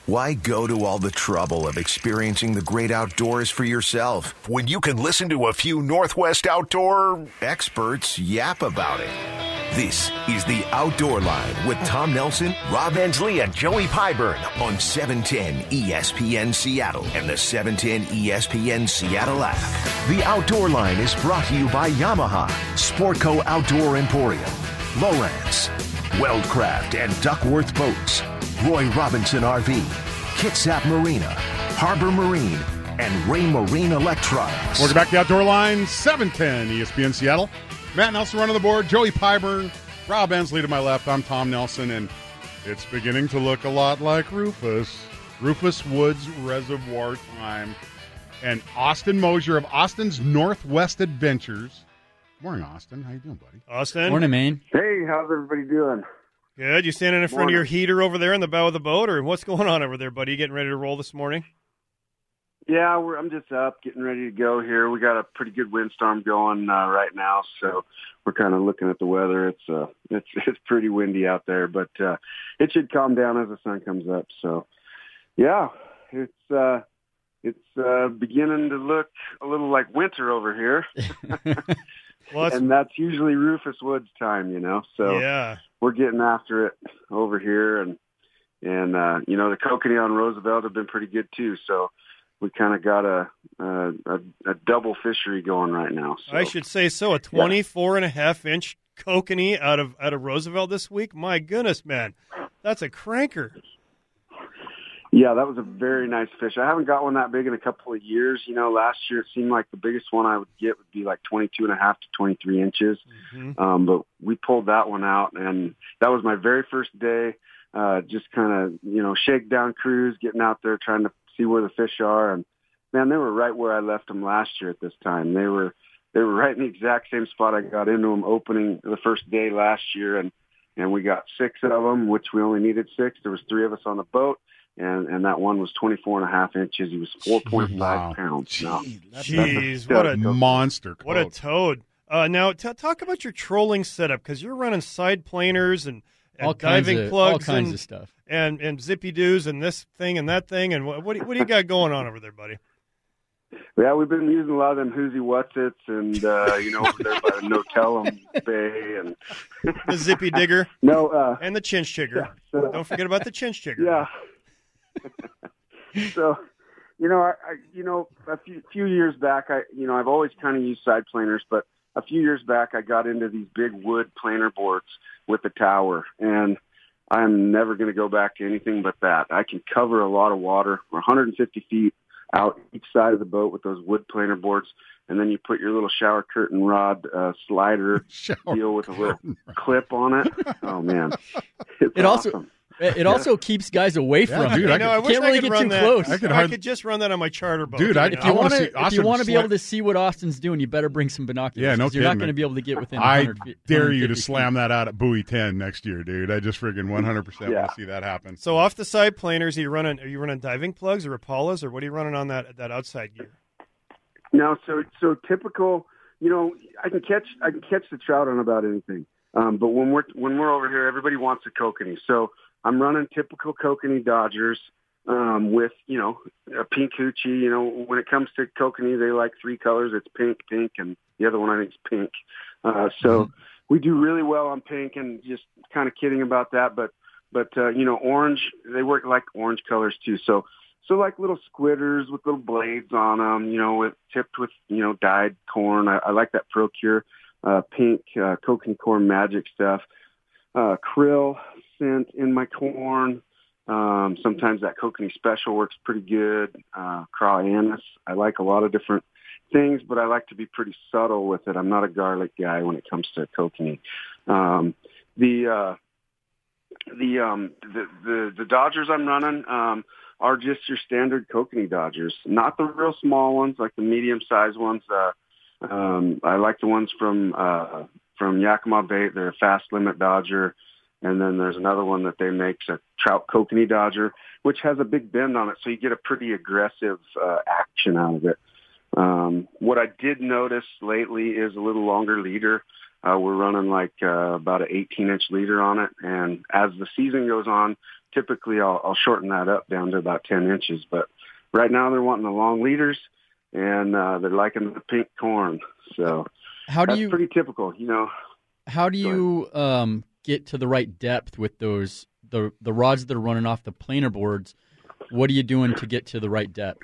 Why go to all the trouble of experiencing the great outdoors for yourself when you can listen to a few Northwest outdoor experts yap about it? This is The Outdoor Line with Tom Nelson, Rob Ensley, and Joey Pyburn on 710 ESPN Seattle and the 710 ESPN Seattle app. The Outdoor Line is brought to you by Yamaha, Sportco Outdoor Emporium, Lowrance, Weldcraft and Duckworth Boats, Roy Robinson RV, Kitsap Marina, Harbor Marine, and Ray Marine Electronics. Welcome back to the Outdoor Line, 710 ESPN Seattle. Matt Nelson running the board, Joey Pyburn, Rob Ensley to my left. I'm Tom Nelson, and it's beginning to look a lot like Rufus Woods Reservoir time. And Austin Mosier of Austin's Northwest Adventures. Morning, Austin. How you doing, buddy? Austin. Morning, man. Hey, how's everybody doing? Good. You standing in front of your heater over there in the bow of the boat, or what's going on over there, buddy? You getting ready to roll this morning? Yeah, I'm just up, getting ready to go here. We got a pretty good windstorm going right now, so we're kind of looking at the weather. It's pretty windy out there, but it should calm down as the sun comes up. So, yeah, it's beginning to look a little like winter over here. Well, and that's usually Rufus Woods time, So yeah, we're getting after it over here, and the kokanee on Roosevelt have been pretty good too. So we kind of got a double fishery going right now. So. I should say so. A 24.5-inch kokanee out of Roosevelt this week. My goodness, man, that's a cranker. Yeah, that was a very nice fish. I haven't got one that big in a couple of years. Last year it seemed like the biggest one I would get would be like 22.5 to 23 inches. Mm-hmm. But we pulled that one out, and that was my very first day. Just kind of, shakedown cruise, getting out there, trying to see where the fish are. And man, they were right where I left them last year at this time. They were right in the exact same spot I got into them opening the first day last year. And we got 6 of them, which we only needed 6. There was 3 of us on the boat. And that one was 24.5 inches. He was 4.5 pounds. Jeez, what a monster. What a toad. Now, talk about your trolling setup, because you're running side planers and diving plugs. All kinds of stuff. And zippy-doos and this thing and that thing. And what do you got going on over there, buddy? Yeah, we've been using a lot of them Whoozy Wutsits and, over there by the No-Tell-'em Bay. And the Zippy Digger. And the Chinch Chigger. Yeah, don't forget about the Chinch Chigger. Yeah. So, a few years back, I've always kind of used side planers, but a few years back, I got into these big wood planer boards with the tower, and I'm never going to go back to anything but that. I can cover a lot of water. We're 150 feet out each side of the boat with those wood planer boards, and then you put your little shower curtain rod slider deal with a little clip on it. Oh, man. It's awesome. It also keeps guys away from dude, you. I wish can't I really could get run too that. close. I could just run that on my charter boat. Dude, if you want to be able to see what Austin's doing, you better bring some binoculars. Yeah, no kidding. You're not going to be able to get within 100 feet. I dare you to slam that out at buoy 10 next year, dude. I just friggin' 100% want to see that happen. So off the side planers, are you running diving plugs or Impalas, or what are you running on that outside gear? No, so typical. I can catch the trout on about anything. But when we're over here, everybody wants a kokanee. So I'm running typical kokanee Dodgers with a pink hoochie. When it comes to kokanee, they like 3 colors. It's pink, and the other one I think is pink. So we do really well on pink, and just kind of kidding about that. But orange, they work like orange colors too. So like little squitters with little blades on them, tipped with dyed corn. I like that Procure pink kokanee corn magic stuff. Krill scent in my corn. Sometimes that kokanee special works pretty good. Craw anise. I like a lot of different things, but I like to be pretty subtle with it. I'm not a garlic guy when it comes to kokanee. The Dodgers I'm running are just your standard kokanee Dodgers, not the real small ones, like the medium-sized ones. I like the ones from Yakima Bait. They're a fast limit Dodger. And then there's another one that they make, a trout kokanee Dodger, which has a big bend on it, so you get a pretty aggressive action out of it. What I did notice lately is a little longer leader. We're running like about an 18-inch leader on it, and as the season goes on, typically I'll shorten that up down to about 10 inches. But right now they're wanting the long leaders, and they're liking the pink corn. So that's pretty typical, you know. How do you get to the right depth with those the rods that are running off the planer boards? What are you doing to get to the right depth?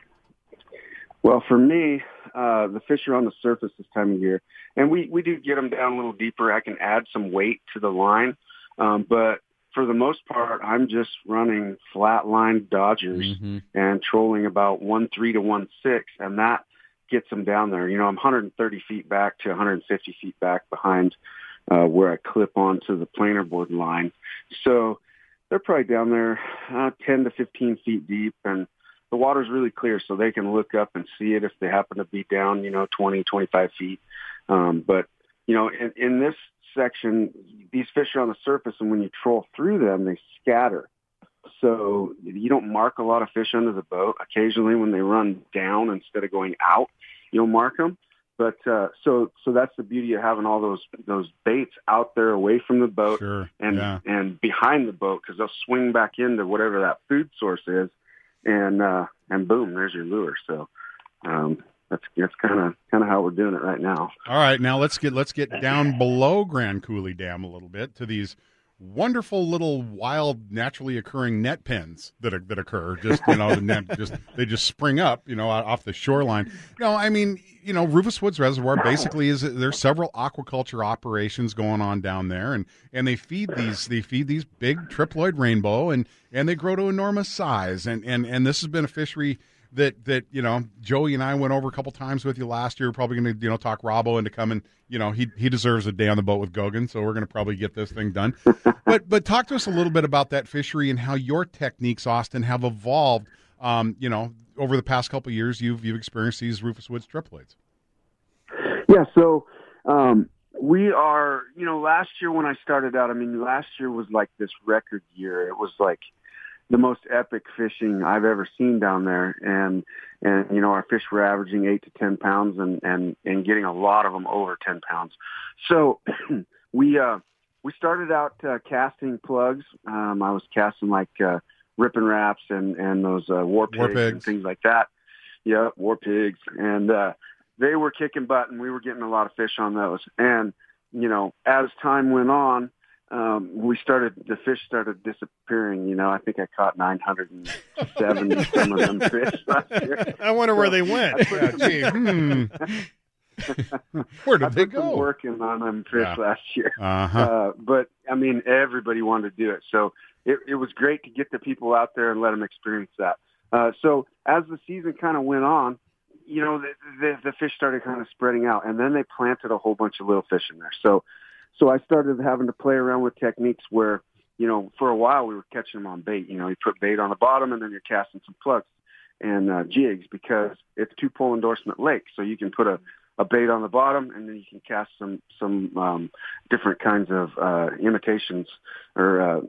Well, for me, the fish are on the surface this time of year, and we do get them down a little deeper. I can add some weight to the line, but for the most part, I'm just running flat line Dodgers and trolling about 1.3 to 1.6, and that gets them down there. You know, I'm 130 feet back to 150 feet back behind where I clip onto the planer board line. So they're probably down there 10 to 15 feet deep, and the water's really clear, so they can look up and see it if they happen to be down, 20, 25 feet. But, in this section, these fish are on the surface, and when you troll through them, they scatter. So you don't mark a lot of fish under the boat. Occasionally when they run down instead of going out, you'll mark them. But so that's the beauty of having all those baits out there away from the boat and behind the boat, because they'll swing back into whatever that food source is, and boom, there's your lure. So that's kind of how we're doing it right now. All right, now let's get down below Grand Coulee Dam a little bit to these wonderful little wild, naturally occurring net pens that occur. Just the net they just spring up, off the shoreline. Rufus Woods Reservoir basically there's several aquaculture operations going on down there, and they feed these big triploid rainbow, and they grow to enormous size, and this has been a fishery that Joey and I went over a couple times with you last year. We're probably going to talk Robbo into coming. He deserves a day on the boat with Gogan, so we're going to probably get this thing done. But talk to us a little bit about that fishery and how your techniques, Austin, have evolved. Over the past couple of years, you've experienced these Rufus Woods triploids. Yeah, so we are. Last year when I started out, last year was like this record year. It was like the most epic fishing I've ever seen down there, and our fish were averaging 8 to 10 pounds, and getting a lot of them over 10 pounds. So we started out casting plugs. I was casting like Rippin' Raps and those war pigs and things like that. Yeah, war pigs, and they were kicking butt, and we were getting a lot of fish on those. And as time went on, the fish started disappearing. I think I caught 970 some of them fish last year. I wonder where they went. Where did they go? I put some working on them fish last year. But everybody wanted to do it. So it was great to get the people out there and let them experience that. So as the season kind of went on, the fish started kind of spreading out, and then they planted a whole bunch of little fish in there. So I started having to play around with techniques where, for a while we were catching them on bait. You put bait on the bottom, and then you're casting some plugs and jigs, because it's 2-pole endorsement lake. So you can put a bait on the bottom, and then you can cast some different kinds of imitations or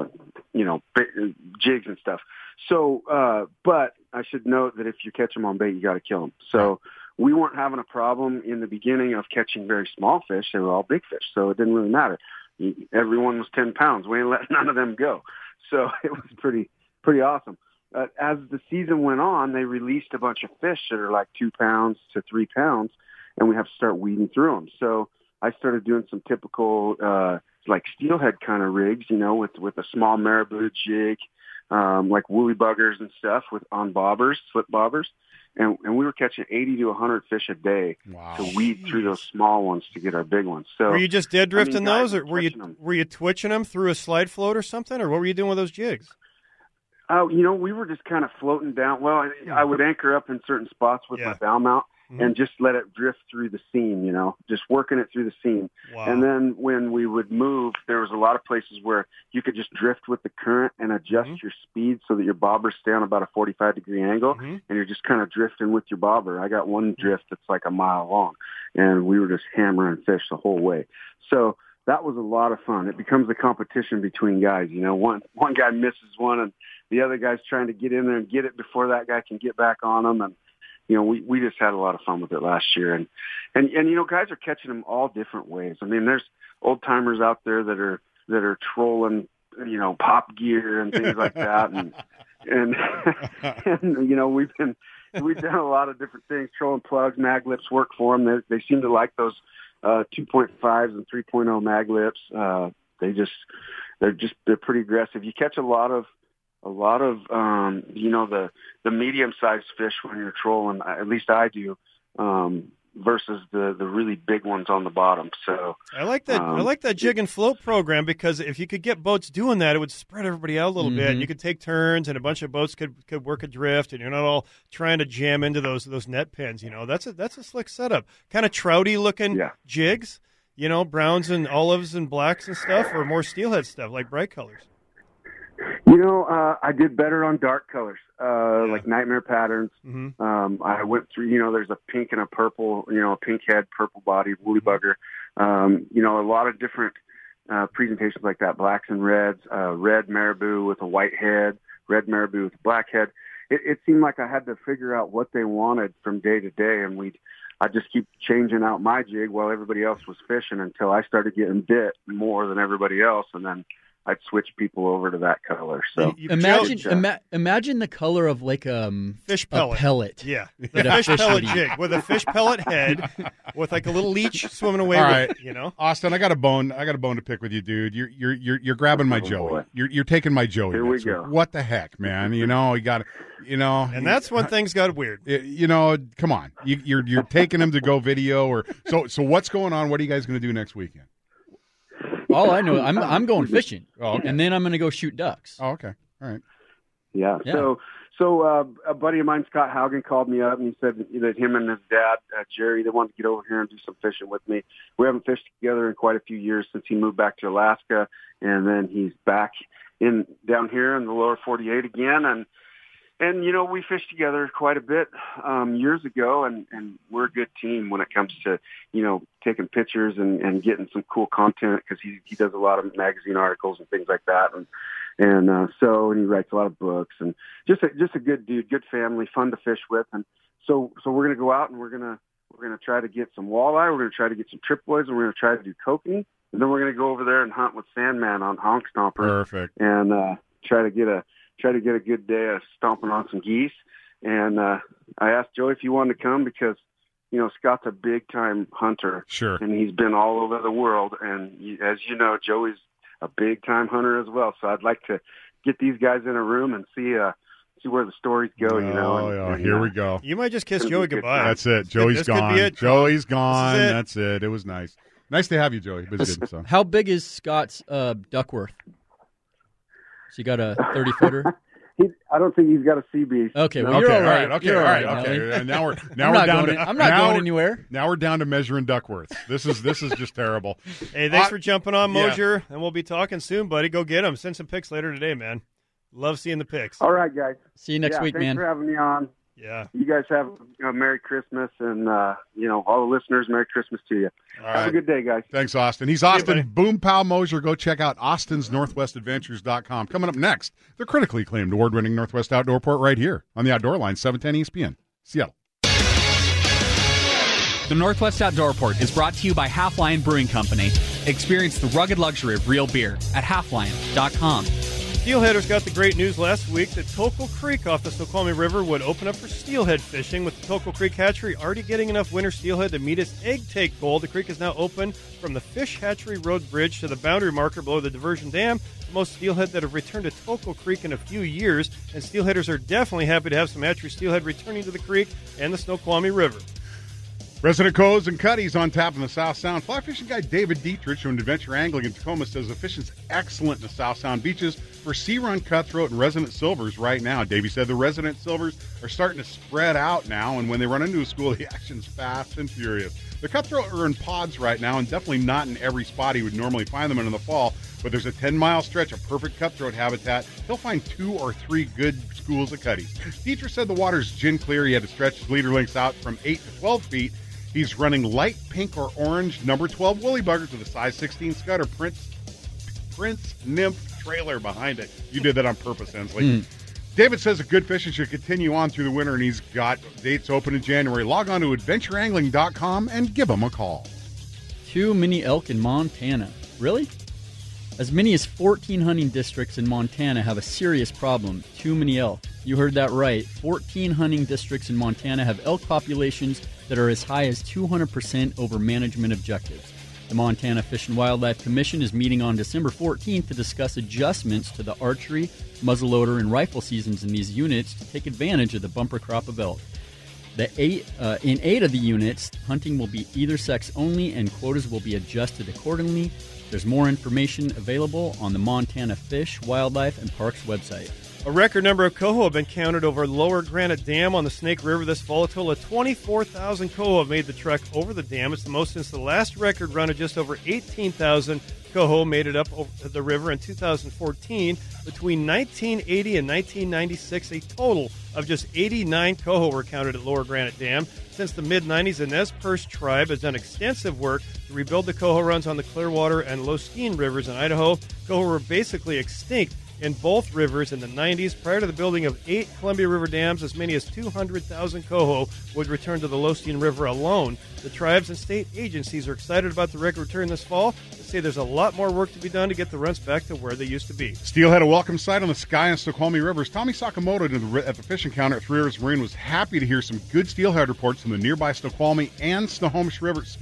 jigs and stuff. So, but I should note that if you catch them on bait, you got to kill them. So we weren't having a problem in the beginning of catching very small fish. They were all big fish, so it didn't really matter. Everyone was 10 pounds. We ain't letting none of them go. So it was pretty awesome. As the season went on, they released a bunch of fish that are like 2 pounds to 3 pounds, and we have to start weeding through them. So I started doing some typical like steelhead kind of rigs, with a small marabou jig, like woolly buggers and stuff on bobbers, slip bobbers. And we were catching 80 to 100 fish a day to weed through those small ones to get our big ones. So were you just dead drifting those, or were you twitching them through a slide float or something, or what were you doing with those jigs? We were just kind of floating down. Well, I would anchor up in certain spots with my bow mount and just let it drift through the seam, just working it through the seam. Wow. And then when we would move, there was a lot of places where you could just drift with the current and adjust your speed so that your bobbers stay on about a 45-degree angle, and you're just kind of drifting with your bobber. I got one drift that's like a mile long, and we were just hammering fish the whole way. So that was a lot of fun. It becomes a competition between guys. One guy misses one, and the other guy's trying to get in there and get it before that guy can get back on them. And we just had a lot of fun with it last year. And guys are catching them all different ways. There's old timers out there that are trolling pop gear and things like that, and we've done a lot of different things. Trolling plugs, mag lips work for them. They seem to like those 2.5s and 3.0 mag lips. They're pretty aggressive. You catch a lot of the medium sized fish when you're trolling. At least I do. Versus the really big ones on the bottom. So I like that. I like that jig and float program, because if you could get boats doing that, it would spread everybody out a little bit. And you could take turns, and a bunch of boats could work adrift, and you're not all trying to jam into those net pins. That's a slick setup. Kind of trouty looking jigs. Browns and olives and blacks and stuff, or more steelhead stuff like bright colors. I did better on dark colors, like Nightmare Patterns. I went through, there's a pink and a purple, a pink head, purple body, woolly bugger. A lot of different presentations like that, blacks and reds, red marabou with a white head, red marabou with a black head. It seemed like I had to figure out what they wanted from day to day, and I just keep changing out my jig while everybody else was fishing until I started getting bit more than everybody else, and then I'd switch people over to that color. So imagine the color of like fish pellet. A pellet. Yeah, the fish pellet jig with a fish pellet head, with like a little leech swimming away. All with right, it, Austin, I got a bone to pick with you, dude. You're grabbing my Joey. Boy. You're taking my Joey. Here we go. What the heck, man? You got and that's when things got weird. Come on, you're taking him to go video or so. What's going on? What are you guys going to do next weekend? All I know, I'm going fishing, okay. And then I'm going to go shoot ducks. Oh, okay, all right. Yeah. So a buddy of mine, Scott Haugen, called me up and he said that him and his dad, Jerry, they wanted to get over here and do some fishing with me. We haven't fished together in quite a few years since he moved back to Alaska, and then he's back down here in the lower 48 again, and we fished together quite a bit years ago, and we're a good team when it comes to, taking pictures and getting some cool content, because he does a lot of magazine articles and things like that, and he writes a lot of books, and just a good dude, good family, fun to fish with. And so we're going to go out and we're going to try to get some walleye, we're going to try to get some triploids, and we're going to try to do kokanee, and then we're going to go over there and hunt with Sandman on Honk Stomper. Perfect. And try to get a good day of stomping on some geese. And I asked Joey if he wanted to come because, Scott's a big-time hunter. Sure. And he's been all over the world. And as you know, Joey's a big-time hunter as well. So I'd like to get these guys in a room and see where the stories go, Here we go. You might just kiss Joey goodbye. That's it. Joey's gone. Joey's gone. That's it. It was nice. Nice to have you, Joey. How big is Scott's Duckworth? So you got a 30-footer? I don't think he's got a CB. Okay, well, you're all right. Okay, all right. Okay. And now we're down to I'm not going anywhere. Now we're down to measuring Duckworth. This is just terrible. Hey, thanks for jumping on, Mosier, and we'll be talking soon, buddy. Go get them. Send some pics later today, man. Love seeing the pics. All right, guys. See you next week, man. Thanks for having me on. Yeah. You guys have a Merry Christmas, and, all the listeners, Merry Christmas to you. Have a good day, guys. Thanks, Austin. He's Austin Boom Pow Mosier. Go check out AustinsNorthwestAdventures.com. Coming up next, the critically acclaimed award-winning Northwest Outdoor Port right here on the Outdoor Line, 710 ESPN, Seattle. The Northwest Outdoor Port is brought to you by Half Lion Brewing Company. Experience the rugged luxury of real beer at halflion.com. Steelheaders got the great news last week that Tocco Creek off the Snoqualmie River would open up for steelhead fishing. With the Tocco Creek hatchery already getting enough winter steelhead to meet its egg take goal, the creek is now open from the Fish Hatchery Road Bridge to the boundary marker below the diversion dam. The most steelhead that have returned to Tocco Creek in a few years, and steelheaders are definitely happy to have some hatchery steelhead returning to the creek and the Snoqualmie River. Resident Coves and Cuddies on tap in the South Sound. Fly fishing guide David Dietrich from Adventure Angling in Tacoma says the fishing's excellent in the South Sound beaches for sea run, cutthroat, and resident silvers right now. Davey said the resident silvers are starting to spread out now, and when they run into a school, the action's fast and furious. The cutthroat are in pods right now, and definitely not in every spot he would normally find them in the fall, but there's a 10-mile stretch of perfect cutthroat habitat. He'll find 2 or 3 good schools of cuddies. Dietrich said the water's gin clear. He had to stretch his leader lengths out from 8 to 12 feet. He's running light pink or orange number 12 woolly buggers with a size 16 Scudder Prince Nymph trailer behind it. You did that on purpose, Ensley. David says a good fishing should continue on through the winter, and he's got dates open in January. Log on to adventureangling.com and give him a call. 2 mini elk in Montana. Really? As many as 14 hunting districts in Montana have a serious problem: too many elk. You heard that right. 14 hunting districts in Montana have elk populations that are as high as 200% over management objectives. The Montana Fish and Wildlife Commission is meeting on December 14th to discuss adjustments to the archery, muzzleloader, and rifle seasons in these units to take advantage of the bumper crop of elk. In 8 of the units, hunting will be either sex only and quotas will be adjusted accordingly. There's more information available on the Montana Fish, Wildlife, and Parks website. A record number of coho have been counted over Lower Granite Dam on the Snake River this fall. A total of 24,000 coho have made the trek over the dam. It's the most since the last record run of just over 18,000 coho made it up over the river in 2014. Between 1980 and 1996, a total of just 89 coho were counted at Lower Granite Dam. Since the mid-90s, the Nez Perce tribe has done extensive work to rebuild the coho runs on the Clearwater and Losteen rivers in Idaho. Coho were basically extinct in both rivers in the 90s. Prior to the building of 8 Columbia River dams, as many as 200,000 coho would return to the Losteen River alone. The tribes and state agencies are excited about the record return this fall. They say there's a lot more work to be done to get the runs back to where they used to be. Steelhead a welcome sight on the Sky and Snoqualmie Rivers. Tommy Sakamoto at the fishing counter at Three Rivers Marine was happy to hear some good steelhead reports from the nearby Snoqualmie and Skykomish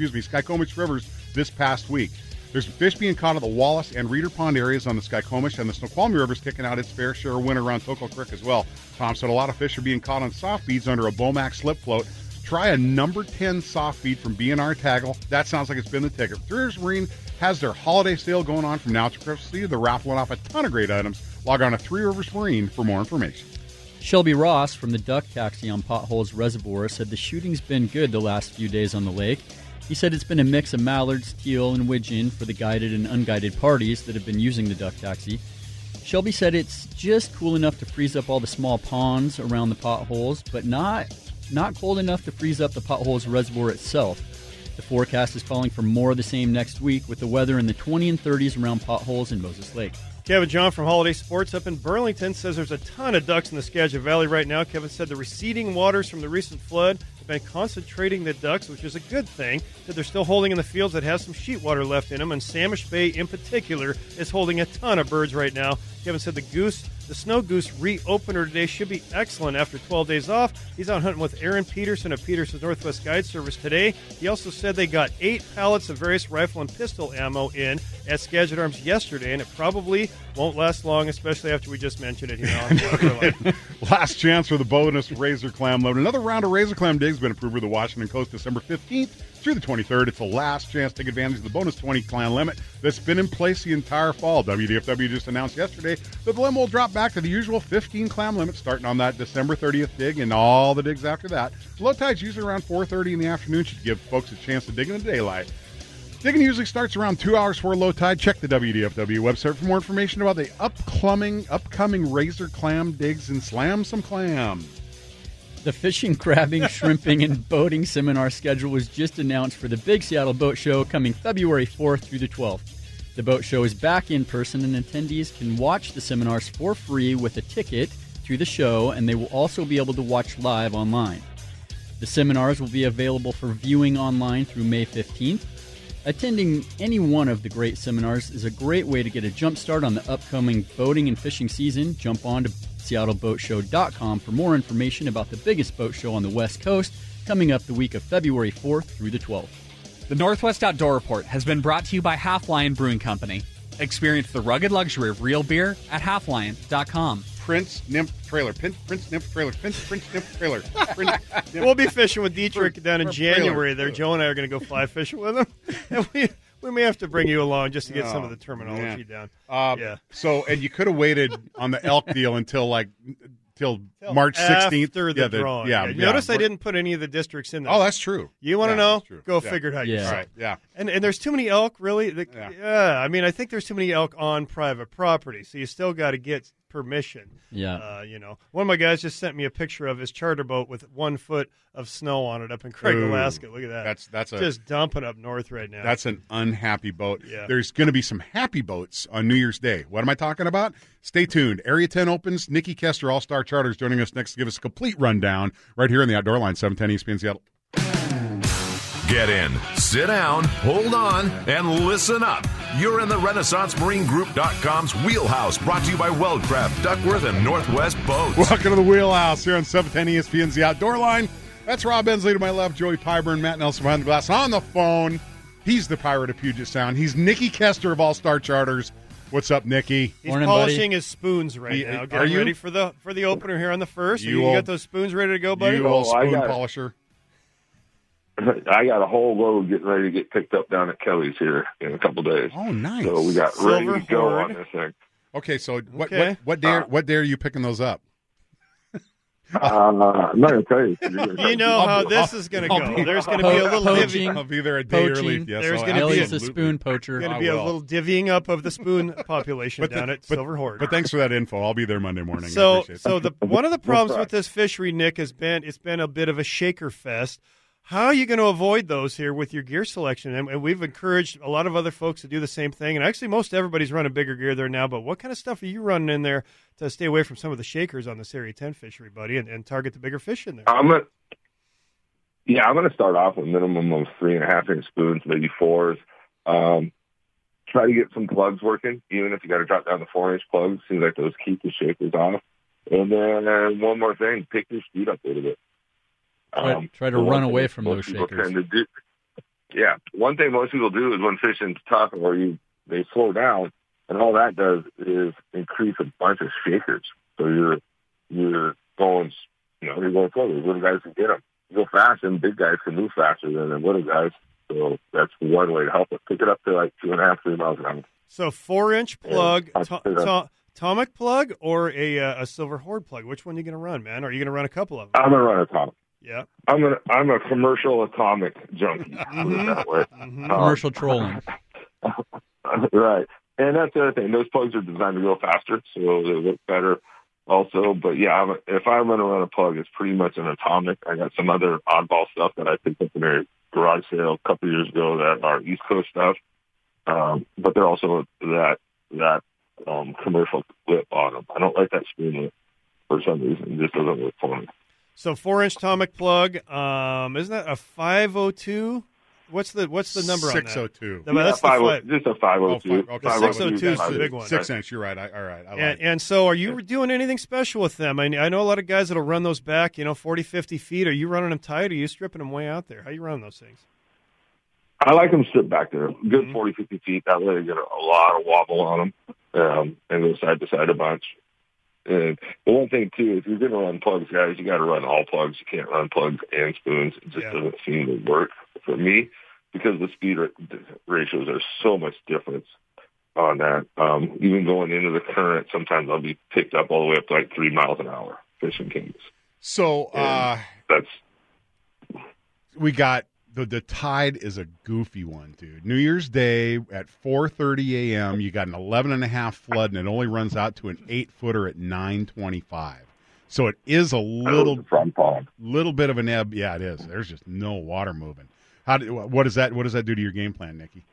Rivers this past week. There's fish being caught at the Wallace and Reeder Pond areas on the Skykomish, and the Snoqualmie River's kicking out its fair share of winter around Toko Creek as well. Tom said a lot of fish are being caught on soft beads under a Bomax slip float. Try a number 10 soft bead from B&R Tackle. That sounds like it's been the ticket. Three Rivers Marine has their holiday sale going on from now to Christmas Eve. They're raffling off a ton of great items. Log on to Three Rivers Marine for more information. Shelby Ross from the Duck Taxi on Potholes Reservoir said the shooting's been good the last few days on the lake. He said it's been a mix of mallards, teal, and widgeon for the guided and unguided parties that have been using the Duck Taxi. Shelby said it's just cool enough to freeze up all the small ponds around the potholes, but not cold enough to freeze up the Potholes Reservoir itself. The forecast is calling for more of the same next week, with the weather in the 20 and 30s around potholes in Moses Lake. Kevin John from Holiday Sports up in Burlington says there's a ton of ducks in the Skagit Valley right now. Kevin said the receding waters from the recent flood have been concentrating the ducks, which is a good thing. Said they're still holding in the fields that has some sheet water left in them, and Samish Bay in particular is holding a ton of birds right now. Kevin said the snow goose re-opener today should be excellent after 12 days off. He's out hunting with Aaron Peterson of Peterson's Northwest Guide Service today. He also said they got 8 pallets of various rifle and pistol ammo in at Skagit Arms yesterday, and it probably won't last long, especially after we just mentioned it here on North Carolina. Last chance for the bonus razor clam load. Another round of razor clam digs been approved for the Washington Coast December 15th through the 23rd. It's the last chance to take advantage of the bonus 20 clam limit that's been in place the entire fall. WDFW just announced yesterday that the limit will drop back to the usual 15 clam limit starting on that December 30th dig and all the digs after that. Low tide's usually around 4:30 in the afternoon. Should give folks a chance to dig in the daylight. Digging usually starts around 2 hours before low tide. Check the WDFW website for more information about the upcoming razor clam digs and slam some clam. The fishing, crabbing, shrimping, and boating seminar schedule was just announced for the Big Seattle Boat Show coming February 4th through the 12th. The boat show is back in person, and attendees can watch the seminars for free with a ticket to the show, and they will also be able to watch live online. The seminars will be available for viewing online through May 15th. Attending any one of the great seminars is a great way to get a jump start on the upcoming boating and fishing season. Jump on to SeattleBoatShow.com for more information about the biggest boat show on the West Coast coming up the week of February 4th through the 12th. The Northwest Outdoor Report has been brought to you by Half Lion Brewing Company. Experience the rugged luxury of real beer at halflion.com. Prince Nymph Trailer. Prince Nymph Trailer. Prince Nymph Trailer. We'll be fishing with Dietrich down in January there. Joe and I are going to go fly fishing with him. And we may have to bring you along just to get some of the terminology down. Yeah. So, and you could have waited on the elk deal until March 16th. After the drawing. Notice I didn't put any of the districts in there. Oh, that's true. You want to know? Go figure it out yourself. Right. Yeah. And there's too many elk, really. I mean, I think there's too many elk on private property, so you still got to get permission. Yeah. One of my guys just sent me a picture of his charter boat with 1 foot of snow on it up in Craig, Alaska. Look at that. That's just dumping up north right now. That's an unhappy boat. Yeah. There's going to be some happy boats on New Year's Day. What am I talking about? Stay tuned. Area 10 opens. Nikki Kester, All-Star Charters, joining us next to give us a complete rundown right here in the Outdoor Line, 710 ESPN Seattle. Get in, sit down, hold on, and listen up. You're in the RenaissanceMarineGroup.com's wheelhouse, brought to you by Weldcraft, Duckworth, and Northwest Boats. Welcome to the wheelhouse here on 710 ESPN's The Outdoor Line. That's Rob Ensley to my left, Joey Pyburn, Matt Nelson behind the glass. On the phone, he's the pirate of Puget Sound. He's Nicky Kester of All Star Charters. What's up, Nicky? He's Morning, polishing buddy. his spoons right now. Are Getting you? ready for the opener here on the first. You You old- got those spoons ready to go, buddy? You old I spoon got it. polisher. I got a whole load getting ready to get picked up down at Kelly's here in a couple days. Oh, nice. So we got Silver ready to go Horde. on this thing. Okay, so Okay. what day are you picking those up? I'm not going to tell you. You know how this is going to go. There's going to be a little Poaching. divvy. I'll be there a day Poaching. early. Yes, There's oh, gonna be Billy's a absolutely. spoon poacher. Going I to be a will. little divvying up of the spoon population down at but- Silver Horde. But thanks for that info. I'll be there Monday morning. I So, appreciate so that. the one of the problems with this fishery, Nick, has been it's been a bit of a shaker fest. How are you going to avoid those here with your gear selection? And we've encouraged a lot of other folks to do the same thing. And actually, most everybody's running bigger gear there now. But what kind of stuff are you running in there to stay away from some of the shakers on this Area 10 fishery, buddy, and target the bigger fish in there? I'm going to start off with a minimum of 3.5-inch spoons, maybe 4s. Try to get some plugs working, even if you got to drop down to 4-inch plugs. Seems like those keep the shakers off. And then one more thing, pick your speed up a little bit. Try to the one run thing away from most those people shakers. tend to do- yeah, one thing most people do is when fishing's tough or they slow down, and all that does is increase a bunch of shakers. So you're going, you're going slow. Little guys can get them. You go fast, and big guys can move faster than the little guys. So that's one way to help it. Pick it up to like 2.5, 3 miles an hour. So 4-inch plug, Yeah, atomic plug, or a Silver Horde plug? Which one are you going to run, man? Or are you going to run a couple of them? I'm gonna run atomic. Yeah. I'm a commercial atomic junkie. Put it that way. Commercial trolling. Right. And that's the other thing. Those plugs are designed to go faster, so they look better also. But, yeah, if I'm going to run a plug, it's pretty much an atomic. I got some other oddball stuff that I picked up in a garage sale a couple of years ago that are East Coast stuff. But they're also that commercial lip on them. I don't like that spoon lip for some reason. It just doesn't work for me. So 4-inch atomic plug. Isn't that a 502? What's the number on that? 602. No, that's the five. Just a 502. Oh, okay. The 602 is the big one. 6-inch. You're right. All right. I like it. And so are you doing anything special with them? I know a lot of guys that'll run those back, 40, 50 feet. Are you running them tight, or are you stripping them way out there? How you running those things? I like them stripped back there. Good 40, 50 feet. That way they get a lot of wobble on them and go side to side a bunch. And the one thing, too, if you're going to run plugs, guys, you got to run all plugs. You can't run plugs and spoons. It just doesn't seem to work for me because the speed ratios are so much difference on that. Even going into the current, sometimes I'll be picked up all the way up to like 3 miles an hour fishing kings. So That's we got the tide is a goofy one, dude. New Year's Day at 4:30 a.m. You got an 11.5 flood, and it only runs out to an 8-footer at 9:25. So it is a little bit of an ebb. Yeah, it is. There's just no water moving. What does that do to your game plan, Nicky?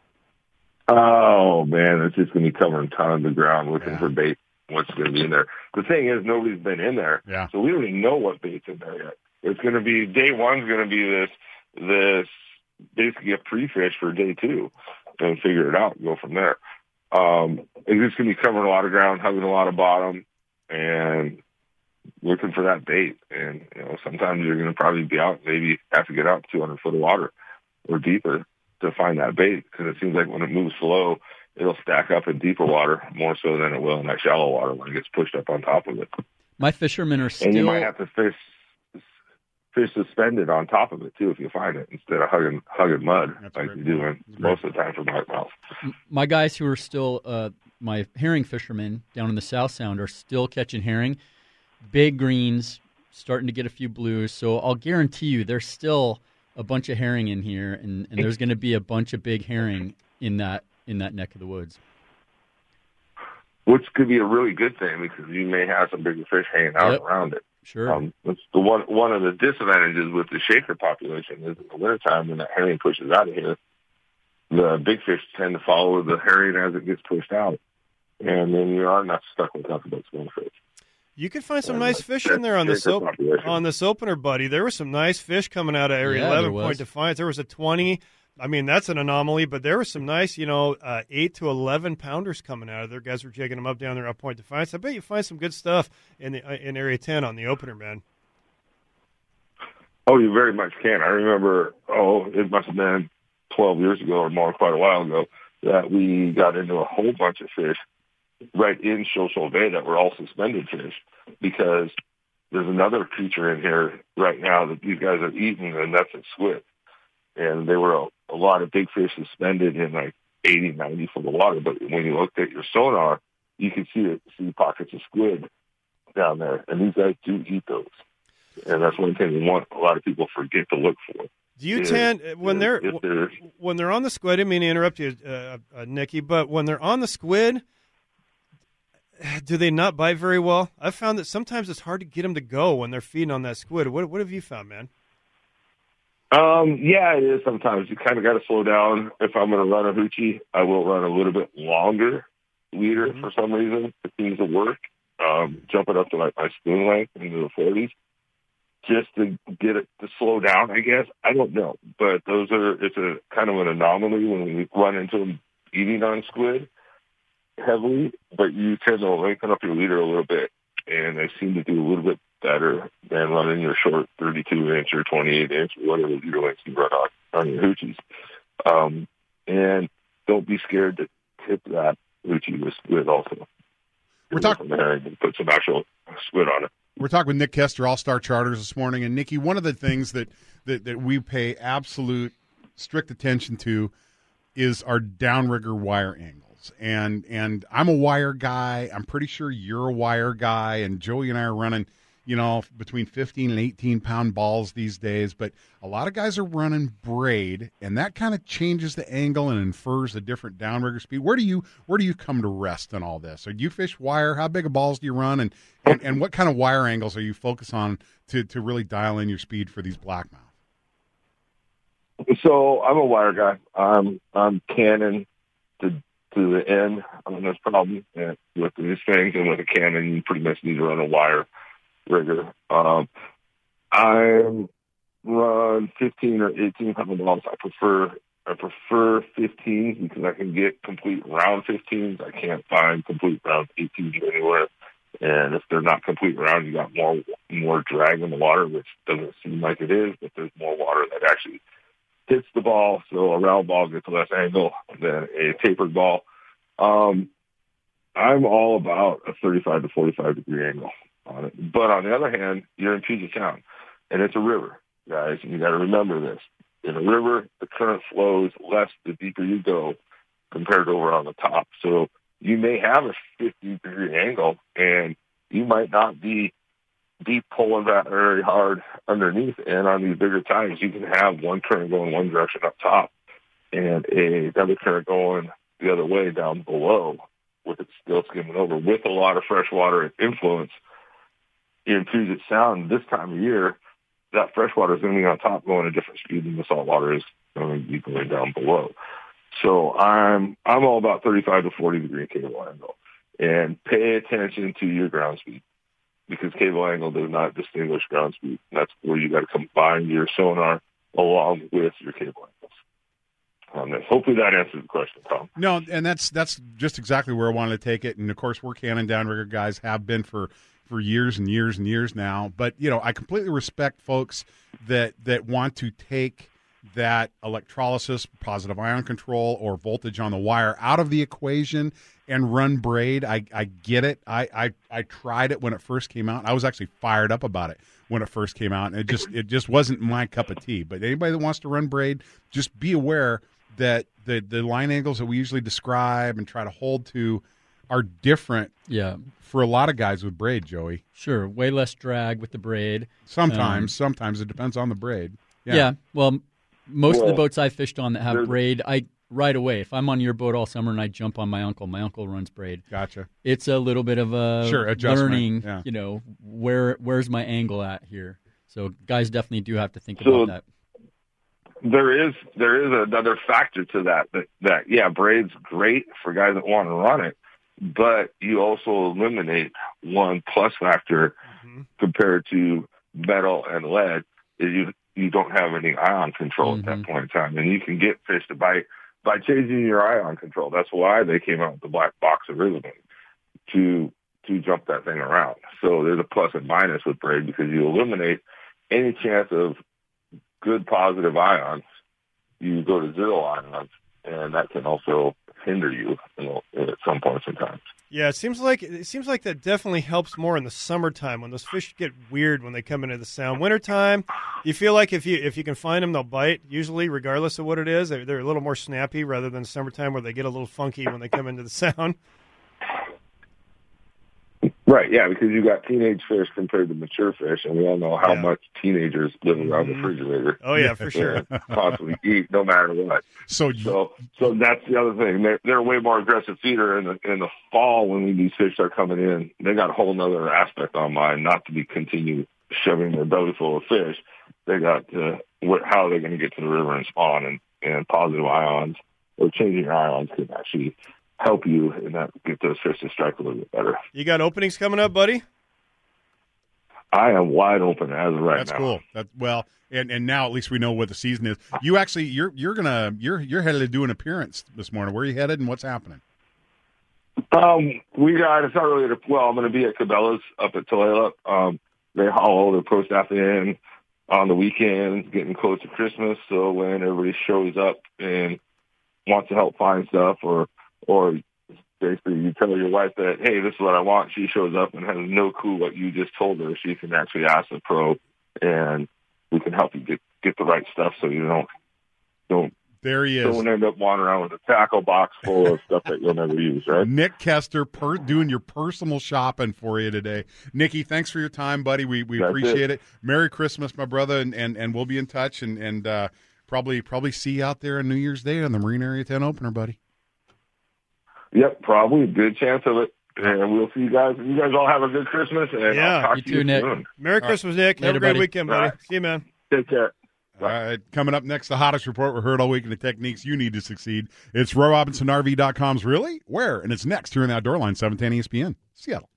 Oh, man, it's just going to be covering tons of ground looking for bait, what's going to be in there. The thing is, nobody's been in there, so we don't even know what bait's in there yet. It's going to be, day one's going to be this basically a pre-fish for day 2 and figure it out and go from there. It's just going to be covering a lot of ground, hugging a lot of bottom, and looking for that bait. And, sometimes you're going to probably be out, maybe have to get out 200 foot of water or deeper to find that bait, because it seems like when it moves slow, it'll stack up in deeper water more so than it will in that shallow water when it gets pushed up on top of it. My fishermen are still... And you might have to fish suspended on top of it, too, if you find it, instead of hugging mud like you do most of the time for largemouth. My guys who are still, my herring fishermen down in the South Sound are still catching herring. Big greens, starting to get a few blues. So I'll guarantee you there's still a bunch of herring in here, and there's going to be a bunch of big herring in that neck of the woods. Which could be a really good thing because you may have some bigger fish hanging out around it. Sure. That's the one of the disadvantages with the shaker population is in the wintertime when that herring pushes out of here, the big fish tend to follow the herring as it gets pushed out, and then you are not stuck with nothing but small fish. You could find some nice fish in there on this opener, buddy. There was some nice fish coming out of Area 11, Point Defiance. There was a 20, I mean, that's an anomaly, but there were some nice, 8 to 11 pounders coming out of there. Guys were jigging them up down there at Point Defiance. I bet you find some good stuff in Area 10 on the opener, man. Oh, you very much can. I remember, it must have been 12 years ago or more, quite a while ago, that we got into a whole bunch of fish right in Shoal Shoal Bay that were all suspended fish, because there's another creature in here right now that these guys are eating, and that's a squid. And there were a lot of big fish suspended in like 80, 90 foot of water. But when you looked at your sonar, you could see pockets of squid down there. And these guys do eat those. And that's one thing a lot of people forget to look for. Do you tend, when they're on the squid, I didn't mean to interrupt you, Nikki, but when they're on the squid, do they not bite very well? I've found that sometimes it's hard to get them to go when they're feeding on that squid. What have you found, man? Yeah, it is sometimes. You kind of got to slow down. If I'm going to run a hoochie, I will run a little bit longer leader for some reason. It seems to work. Jump it up to like my spoon length into the 40s just to get it to slow down, I guess. I don't know. But it's a kind of an anomaly when we run into them eating on squid heavily, but you tend to lengthen up your leader a little bit, and they seem to do a little bit better than running your short 32-inch or 28-inch, whatever leader lengths you run on your hoochies. And don't be scared to tip that hoochie with squid also. We're talking there and put some actual squid on it. We're talking with Nick Kester, All-Star Charters, this morning. And, Nikki, one of the things that we pay absolute strict attention to is our downrigger wire angles. And I'm a wire guy. I'm pretty sure you're a wire guy. And Joey and I are running, between 15 and 18-pound balls these days. But a lot of guys are running braid, and that kind of changes the angle and infers a different downrigger speed. Where do you come to rest on all this? Or do you fish wire? How big of balls do you run? And what kind of wire angles are you focused on to really dial in your speed for these blackmouth? So I'm a wire guy. I'm Cannon to the end. I mean, there's probably with these things, and with a Cannon, you pretty much need to run a wire rigger. I run 15 or 18-pound balls. I prefer 15s because I can get complete round 15s. I can't find complete round 18s anywhere. And if they're not complete round, you got more drag in the water, which doesn't seem like it is, but there's more water that actually hits the ball. So a round ball gets less angle than a tapered ball. I'm all about a 35 to 45 degree angle on it. But on the other hand, you're in Puget Sound, and it's a river, guys, and you got to remember this. In a river, the current flows less the deeper you go compared to over on the top. So you may have a 50-degree angle, and you might not be deep pulling that very hard underneath. And on these bigger tides, you can have one current going one direction up top and another current going the other way down below, with it still skimming over with a lot of fresh water influence. In Puget Sound this time of year, that fresh water is going to be on top going a different speed than the salt water is going to be going down below. So I'm all about 35 to 40 degree cable angle, and pay attention to your ground speed, because cable angle does not distinguish ground speed. That's where you got to combine your sonar along with your cable angles. Hopefully that answers the question, Tom. No, and that's just exactly where I wanted to take it. And of course, we're Cannon downrigger guys, have been for years and years and years now. But I completely respect folks that want to take that electrolysis, positive ion control, or voltage on the wire out of the equation and run braid. I get it. I tried it when it first came out. I was actually fired up about it when it first came out, and it just wasn't my cup of tea. But anybody that wants to run braid, just be aware that the line angles that we usually describe and try to hold to are different. Yeah. For a lot of guys with braid, Joey. Sure, way less drag with the braid. Sometimes it depends on the braid. Yeah. Well, most of the boats I fished on that have braid, right away, if I'm on your boat all summer and I jump on my uncle runs braid. Gotcha. It's a little bit of a learning, yeah. Where's my angle at here? So guys definitely do have to think about that. There is another factor to that braid's great for guys that want to run it, but you also eliminate one plus factor compared to metal and lead. you don't have any ion control at that point in time. And you can get fish to bite by changing your ion control. That's why they came out with the black box originally, to jump that thing around. So there's a plus and minus with braid because you eliminate any chance of good positive ions. You go to zero ions, and that can also hinder you, at some points in time. Yeah, it seems like that definitely helps more in the summertime when those fish get weird when they come into the sound. Wintertime, you feel like if you can find them, they'll bite. Usually, regardless of what it is, they're a little more snappy rather than summertime where they get a little funky when they come into the sound. Right, yeah, because you got teenage fish compared to mature fish, and we all know how much teenagers live around the refrigerator. Oh yeah, for sure. Constantly eat no matter what. So that's the other thing. They're a way more aggressive feeder in the fall when these fish are coming in. They got a whole nother aspect on mind, not to be continue shoving their belly full of fish. They got how are they going to get to the river and spawn, and positive ions or changing your ions can actually help you and that get those fish to strike a little bit better. You got openings coming up, buddy? I am wide open as of right now. That's cool. Well, and now at least we know what the season is. You actually you're headed to do an appearance this morning. Where are you headed and what's happening? It's not really I'm going to be at Cabela's up at Tulalip. They haul all their pro staff in on the weekends, getting close to Christmas. So when everybody shows up and wants to help find stuff or basically you tell your wife that, hey, this is what I want. She shows up and has no clue what you just told her. She can actually ask the pro, and we can help you get the right stuff so you don't. There he is. Don't end up wandering around with a tackle box full of stuff that you'll never use, right? Nick Kester doing your personal shopping for you today. Nicky, thanks for your time, buddy. We appreciate it. Merry Christmas, my brother, and we'll be in touch and probably see you out there on New Year's Day on the Marine Area 10 opener, buddy. Yep, probably a good chance of it. And we'll see you guys. You guys all have a good Christmas. And I'll talk to you Nick. soon. Merry Christmas, Nick. Later, have a great buddy. weekend, buddy. See you, man. Take care. All right, coming up next, the hottest report we heard all week and the techniques you need to succeed. It's RoyRobinsonRV.com's Really? Where? And it's next here in the Outdoor Line, 710 ESPN, Seattle.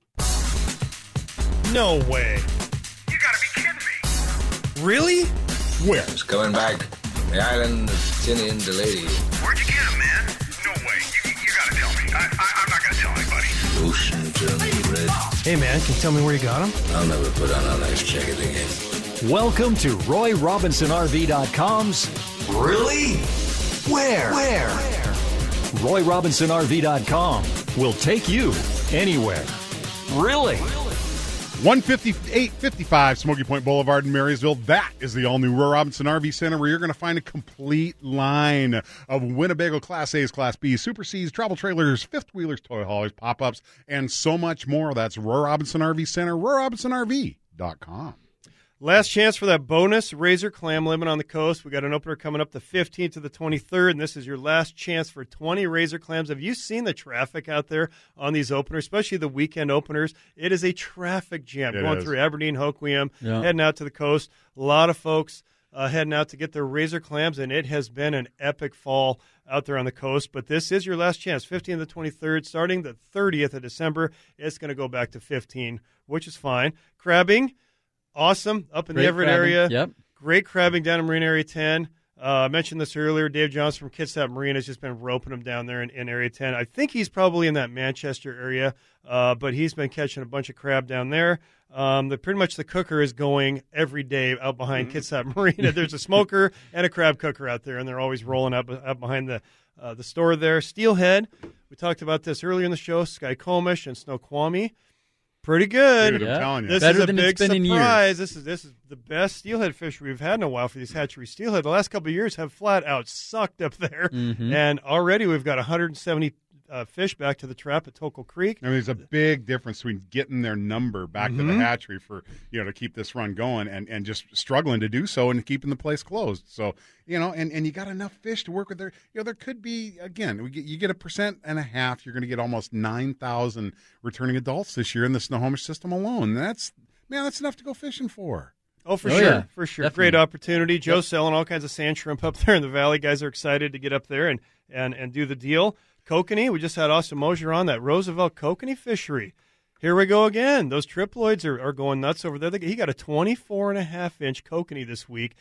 No way. You gotta be kidding me. Really? Where? It's coming back. The island of Tinian the Lady. Where'd you get him, man? No way. You gotta tell me. I'm not gonna tell anybody. Ocean turned red. Hey, man, can you tell me where you got him? I'll never put on a nice jacket again. Welcome to RoyRobinsonRV.com's Really? Where? RoyRobinsonRV.com will take you anywhere. Really? 15855 Smoky Point Boulevard in Marysville. That is the all-new Roy Robinson RV Center, where you're going to find a complete line of Winnebago Class A's, Class B's, Super C's, travel trailers, fifth wheelers, toy haulers, pop-ups, and so much more. That's Roy Robinson RV Center, RoyRobinsonRV.com. Last chance for that bonus Razor Clam Limit on the coast. We got an opener coming up the 15th to the 23rd, and this is your last chance for 20 Razor Clams. Have you seen the traffic out there on these openers, especially the weekend openers? It is a traffic jam going through Aberdeen, Hoquiam, heading out to the coast. A lot of folks heading out to get their Razor Clams, and it has been an epic fall out there on the coast. But this is your last chance, 15th to the 23rd, starting the 30th of December. It's going to go back to 15, which is fine. Crabbing. Awesome. Up in the Everett area. Yep. Great crabbing down in Marine Area 10. I mentioned this earlier. Dave Johnson from Kitsap Marine has just been roping them down there in Area 10. I think he's probably in that Manchester area, but he's been catching a bunch of crab down there. Pretty much the cooker is going every day out behind Kitsap Marine. There's a smoker and a crab cooker out there, and they're always rolling up behind the store there. Steelhead, we talked about this earlier in the show, Skykomish and Snoqualmie. Pretty good. Dude, I'm telling you. This Better is a than big it's been surprise. in years. This is the best steelhead fish we've had in a while for these hatchery steelhead. The last couple of years have flat out sucked up there, and already we've got 170 fish back to the trap at Tokal Creek. I mean, there's a big difference between getting their number back to the hatchery for, to keep this run going and just struggling to do so and keeping the place closed. So, and you got enough fish to work with there. There could be, again, you get 1.5%. You're going to get almost 9,000 returning adults this year in the Snohomish system alone. That's enough to go fishing for. Oh, for Oh, sure. yeah. For sure. Definitely. Great opportunity. Joe's selling all kinds of sand shrimp up there in the valley. Guys are excited to get up there and do the deal. Kokanee, we just had Austin Mosier on that Roosevelt Kokanee fishery. Here we go again. Those triploids are going nuts over there. He got a 24.5-inch kokanee this week.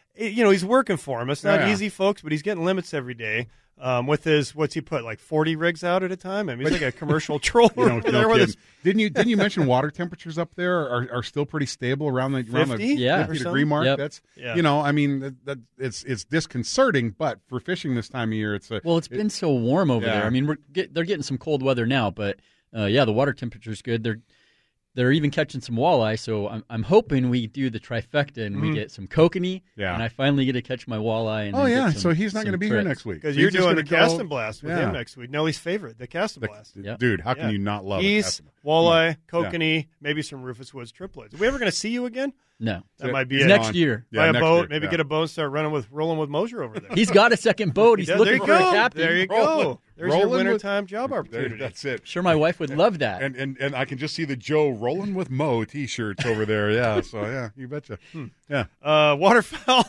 he's working for him. It's not easy, folks, but he's getting limits every day. With his, what's he put, like 40 rigs out at a time? I mean, he's like a commercial troller over there with his... Didn't you mention water temperatures up there are still pretty stable around the 50 degree mark? Yep. That's I mean it's disconcerting, but for fishing this time of year, it's been so warm over there. I mean, they're getting some cold weather now, but the water temperature's good. They're even catching some walleye, so I'm hoping we do the trifecta and we get some kokanee, and I finally get to catch my walleye. And so he's not going to be here next week. Because you're doing the Cast and Blast with him next week. Nellie's favorite, the Cast and Blast. Dude, how can you not love it? Walleye, kokanee, maybe some Rufus Woods triplets. Are we ever going to see you again? No. That might be it. Next year. Buy a boat, maybe get a boat and start rolling with Mosier over there. He's got a second boat. He's looking for a captain. There you go. There's your wintertime job opportunity. That's it. Sure, my wife would love that. And I can just see the Joe Rolling with Mo T-shirts over there. Yeah, so you betcha. Yeah. Waterfowl.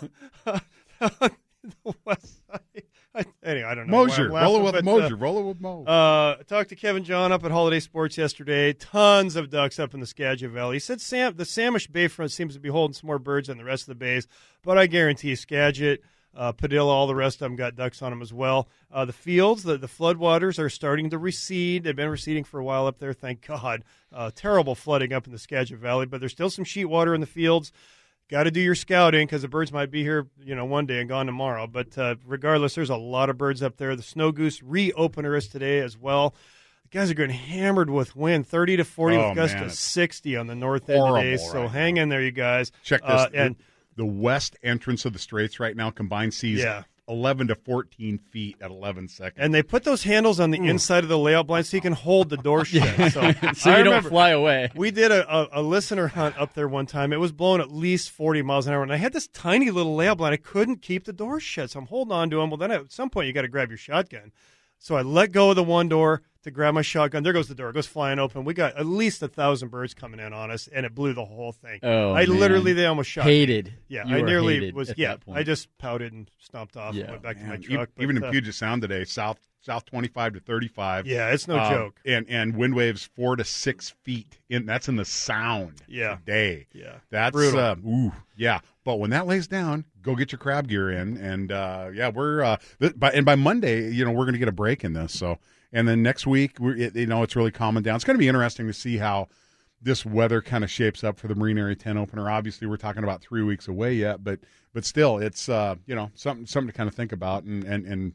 The west side. Anyway, I don't know. Mosier, rolling with Mosier, rolling with Mo. I talked to Kevin John up at Holiday Sports yesterday. Tons of ducks up in the Skagit Valley. He said the Samish Bayfront seems to be holding some more birds than the rest of the bays, but I guarantee Skagit, Padilla, all the rest of them got ducks on them as well. The fields, the floodwaters are starting to recede. They've been receding for a while up there, thank God. Terrible flooding up in the Skagit Valley, but there's still some sheet water in the fields. Got to do your scouting because the birds might be here, one day and gone tomorrow. But regardless, there's a lot of birds up there. The snow goose reopener is today as well. The guys are getting hammered with wind, 30 to 40 with gusts to 60 on the north end today. So hang in there, you guys. Check this. And the west entrance of the Straits right now combined seas 11 to 14 feet at 11 seconds. And they put those handles on the inside of the layout blind so you can hold the door shut. So you don't fly away. We did a listener hunt up there one time. It was blowing at least 40 miles an hour, and I had this tiny little layout blind. I couldn't keep the door shut, so I'm holding on to them. Well, then at some point you got to grab your shotgun. So I let go of the one door to grab my shotgun. There goes the door. It goes flying open. We got at least 1,000 birds coming in on us, and it blew the whole thing. They almost shot hated. me. Yeah, you I nearly was. I just pouted and stomped off and went back to my truck. Even in Puget Sound today, south 25 to 35. Yeah, it's no joke. And wind waves 4 to 6 feet. That's in the Sound today. Yeah, that's brutal. But when that lays down, go get your crab gear in, and we're by Monday, we're going to get a break in this. So, and then next week, it's really calming down. It's going to be interesting to see how this weather kind of shapes up for the Marine Area 10 opener. Obviously, we're talking about 3 weeks away yet, but still, it's something to kind of think about, and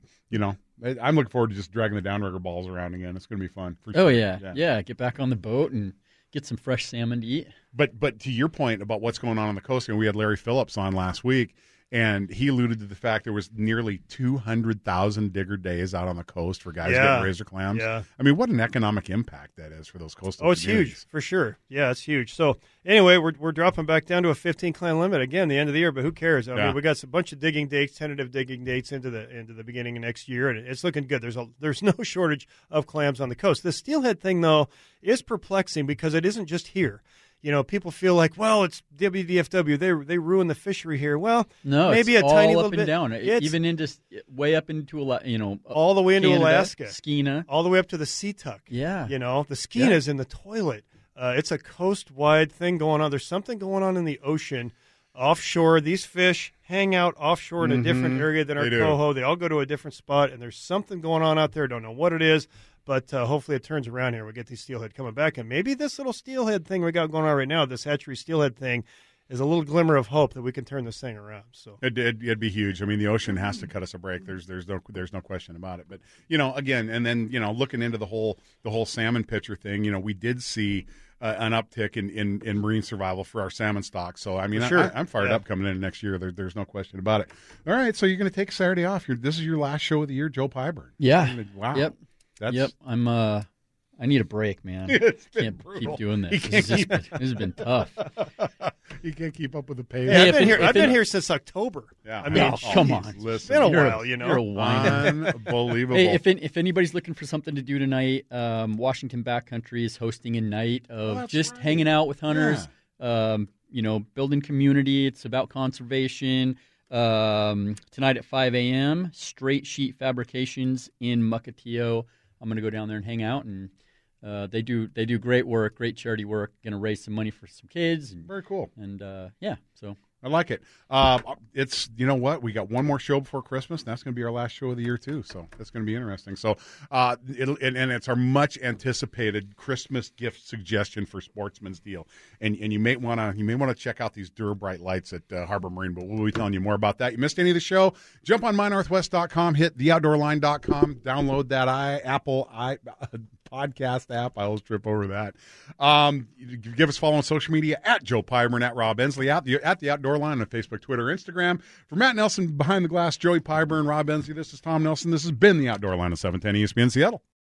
I'm looking forward to just dragging the downrigger balls around again. It's going to be fun. For sure. Yeah. Get back on the boat and get some fresh salmon to eat. But to your point about what's going on the coast, we had Larry Phillips on last week, and he alluded to the fact there was nearly 200,000 digger days out on the coast for guys getting razor clams. Yeah. I mean, what an economic impact that is for those coastal it's huge, for sure. Yeah, it's huge. So anyway, we're dropping back down to a 15 clan limit again, the end of the year, but who cares? I mean, we got a bunch of digging dates, tentative digging dates into the beginning of next year, and it's looking good. There's no shortage of clams on the coast. The steelhead thing, though, is perplexing because it isn't just here. People feel like, well, it's WDFW. They ruin the fishery here. Well, no, maybe it's a tiny all little up and bit. Down, even into way up into all the way into Canada, Alaska, Skeena, all the way up to the Seatuck. Yeah, the Skeena's in the toilet. It's a coast-wide thing going on. There's something going on in the ocean, offshore. These fish hang out offshore in a different area than our coho. They all go to a different spot, and there's something going on out there. Don't know what it is. But hopefully it turns around here. We get these steelhead coming back. And maybe this little steelhead thing we got going on right now, this hatchery steelhead thing, is a little glimmer of hope that we can turn this thing around. So it'd be huge. I mean, the ocean has to cut us a break. There's no question about it. But again, and then looking into the whole salmon picture thing, we did see an uptick in marine survival for our salmon stock. So I mean, I'm fired up coming into next year. There's no question about it. All right, so you're going to take Saturday off. This is your last show of the year, Joe Pyburn. Yeah. Wow. Yep. I need a break, man. Can't keep doing this. This has been tough. You can't keep up with the pace. Hey, I've been here since October. Yeah. I mean, come on. Listen, it's been a while, You're a whiner. Unbelievable. Hey, if anybody's looking for something to do tonight, Washington Backcountry is hosting a night of hanging out with hunters. Yeah. Building community. It's about conservation. Tonight at 5 a.m., Straight Sheet Fabrications in Mukilteo. I'm going to go down there and hang out, and they do great work, great charity work. Going to raise some money for some kids. Very cool. And so. I like it. It's, you know what? We got one more show before Christmas, and that's going to be our last show of the year, too. So that's going to be interesting. So it's our much anticipated Christmas gift suggestion for Sportsman's Deal. And you may want to check out these Durabright lights at Harbor Marine, but we'll be telling you more about that. You missed any of the show? Jump on mynorthwest.com, hit theoutdoorline.com, download that Apple podcast app. I always trip over that. Give us a follow on social media at Joe Pyburn, at Rob Ensley, at the Outdoor Line on Facebook, Twitter, Instagram. For Matt Nelson behind the glass, Joey Pyburn, Rob Ensley, this is Tom Nelson. This has been the Outdoor Line of 710 ESPN Seattle.